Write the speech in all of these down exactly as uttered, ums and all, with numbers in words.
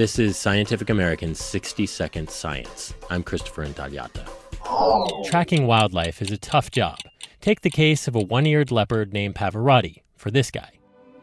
This is Scientific American's sixty second Science. I'm Christopher Intagliata. Tracking wildlife is a tough job. Take the case of a one-eared leopard named Pavarotti for this guy.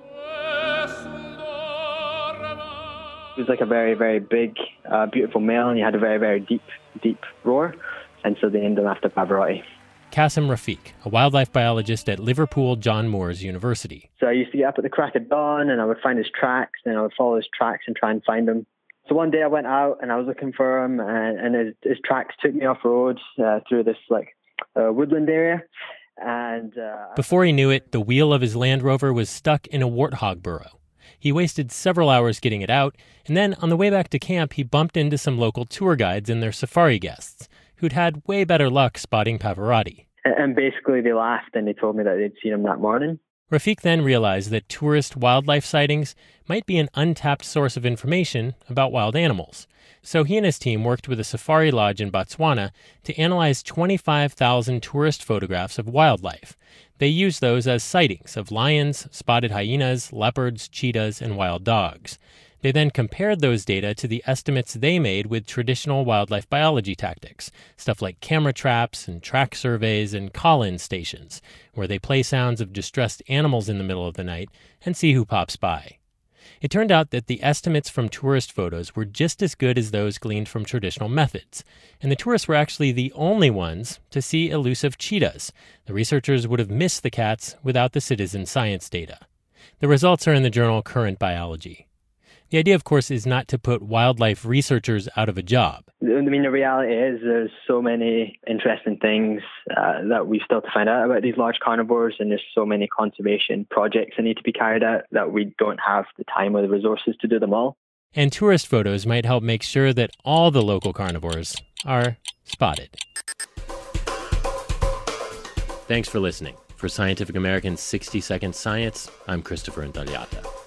He was like a very, very big, uh, beautiful male, and he had a very, very deep, deep roar, and so they named him after Pavarotti. Qasim Rafiq, a wildlife biologist at Liverpool John Moores University. So I used to get up at the crack of dawn, and I would find his tracks, and I would follow his tracks and try and find him. So one day I went out, and I was looking for him, and, and his, his tracks took me off road uh, through this like uh, woodland area. And uh, Before he knew it, the wheel of his Land Rover was stuck in a warthog burrow. He wasted several hours getting it out, and then on the way back to camp, he bumped into some local tour guides and their safari guests, who'd had way better luck spotting Pavarotti. And basically they laughed and they told me that they'd seen him that morning. Rafiq then realized that tourist wildlife sightings might be an untapped source of information about wild animals. So he and his team worked with a safari lodge in Botswana to analyze twenty-five thousand tourist photographs of wildlife. They used those as sightings of lions, spotted hyenas, leopards, cheetahs, and wild dogs. They then compared those data to the estimates they made with traditional wildlife biology tactics, stuff like camera traps and track surveys and call-in stations, where they play sounds of distressed animals in the middle of the night and see who pops by. It turned out that the estimates from tourist photos were just as good as those gleaned from traditional methods, and the tourists were actually the only ones to see elusive cheetahs. The researchers would have missed the cats without the citizen science data. The results are in the journal Current Biology. The idea, of course, is not to put wildlife researchers out of a job. I mean, the reality is there's so many interesting things uh, that we still have to find out about these large carnivores, and there's so many conservation projects that need to be carried out that we don't have the time or the resources to do them all. And tourist photos might help make sure that all the local carnivores are spotted. Thanks for listening. For Scientific American's sixty second Science, I'm Christopher Intagliata.